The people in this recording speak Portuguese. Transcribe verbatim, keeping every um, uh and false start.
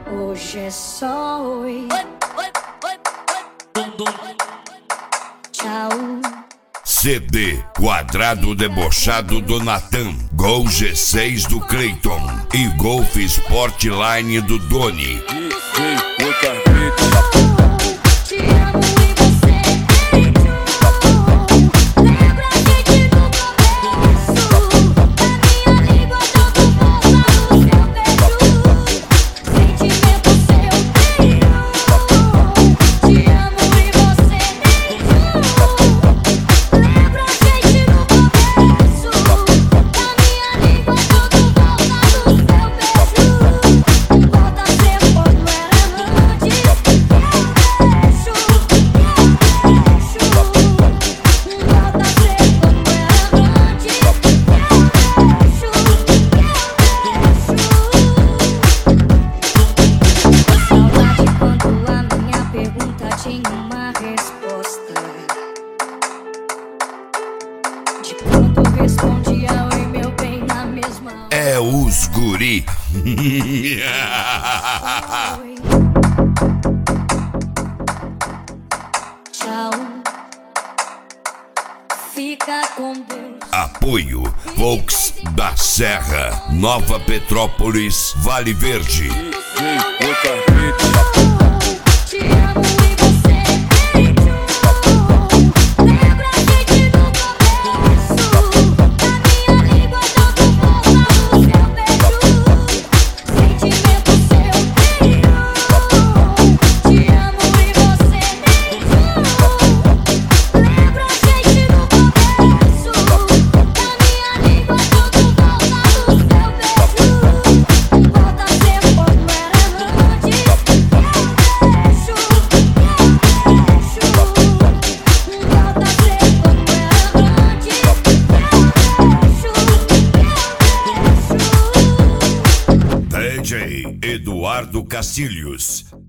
Hoje é só oi. Tchau. C D Quadrado Debochado do Natan, Gol G seis do Clayton e Golf Sportline do Doni. É os guri. Tchau. Fica com Deus. Apoio Volks da Serra, Nova Petrópolis, Vale Verde. D J Eduardo Cacilhos.